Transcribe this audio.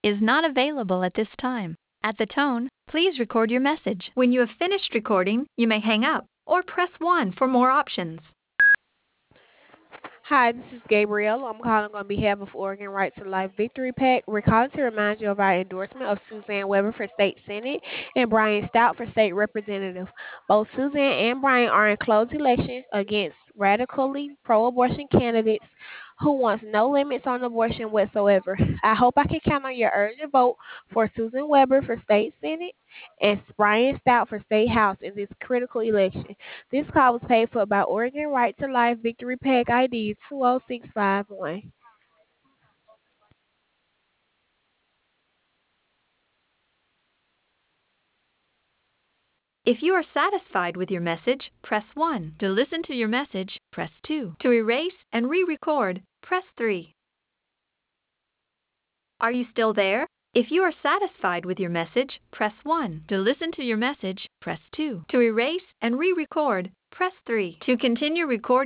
is not available at this time. At the tone, please record your message. When you have finished recording, you may hang up or press 1 for more options. Hi, this is Gabrielle. I'm calling on behalf of Oregon Right to Life Victory PAC. We're calling to remind you of our endorsement of Suzanne Weber for State Senate and Brian Stout for State Representative. Both Suzanne and Brian are in close election against radically pro-abortion candidates who wants no limits on abortion whatsoever. I hope I can count on your urgent vote for Susan Weber for State Senate and Brian Stout for State House in this critical election. This call was paid for by Oregon Right to Life Victory PAC ID 20651. If you are satisfied with your message, press 1. To listen to your message, press 2. To erase and re-record, press 3. Are you still there? If you are satisfied with your message, press 1. To listen to your message, press 2. To erase and re-record, press 3. To continue recording,